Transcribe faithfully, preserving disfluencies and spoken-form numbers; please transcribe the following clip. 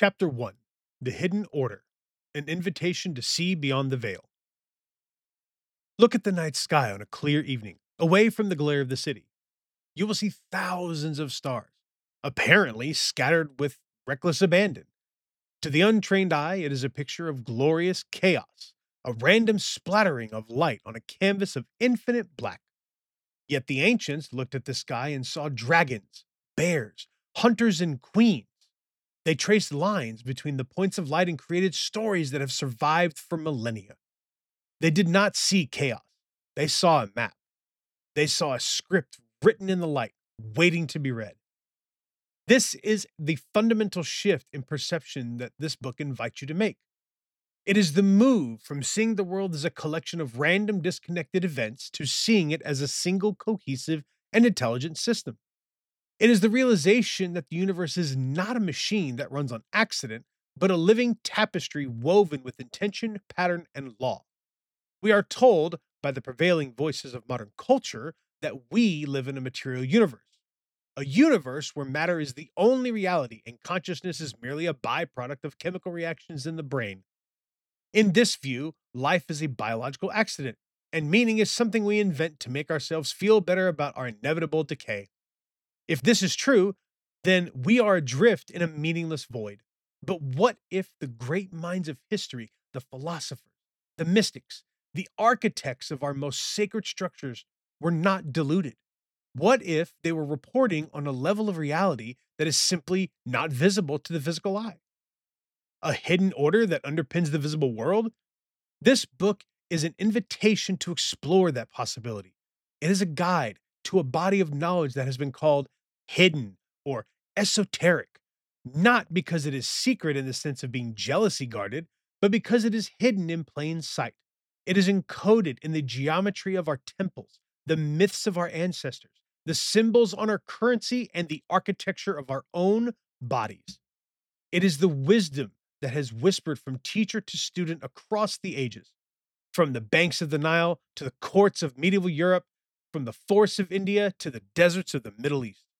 Chapter one. The Hidden Order. An Invitation to See Beyond the Veil. Look at the night sky on a clear evening, away from the glare of the city. You will see thousands of stars, apparently scattered with reckless abandon. To the untrained eye, it is a picture of glorious chaos, a random splattering of light on a canvas of infinite black. Yet the ancients looked at the sky and saw dragons, bears, hunters, and queens. They traced lines between the points of light and created stories that have survived for millennia. They did not see chaos. They saw a map. They saw a script written in the light, waiting to be read. This is the fundamental shift in perception that this book invites you to make. It is the move from seeing the world as a collection of random, disconnected events to seeing it as a single, cohesive, and intelligent system. It is the realization that the universe is not a machine that runs on accident, but a living tapestry woven with intention, pattern, and law. We are told by the prevailing voices of modern culture that we live in a material universe, a universe where matter is the only reality and consciousness is merely a byproduct of chemical reactions in the brain. In this view, life is a biological accident, and meaning is something we invent to make ourselves feel better about our inevitable decay. If this is true, then we are adrift in a meaningless void. But what if the great minds of history, the philosophers, the mystics, the architects of our most sacred structures were not deluded? What if they were reporting on a level of reality that is simply not visible to the physical eye? A hidden order that underpins the visible world? This book is an invitation to explore that possibility. It is a guide to a body of knowledge that has been called hidden or esoteric, not because it is secret in the sense of being jealousy guarded, but because it is hidden in plain sight. It is encoded in the geometry of our temples, the myths of our ancestors, the symbols on our currency, and the architecture of our own bodies. It is the wisdom that has whispered from teacher to student across the ages, from the banks of the Nile to the courts of medieval Europe, from the forests of India to the deserts of the Middle East.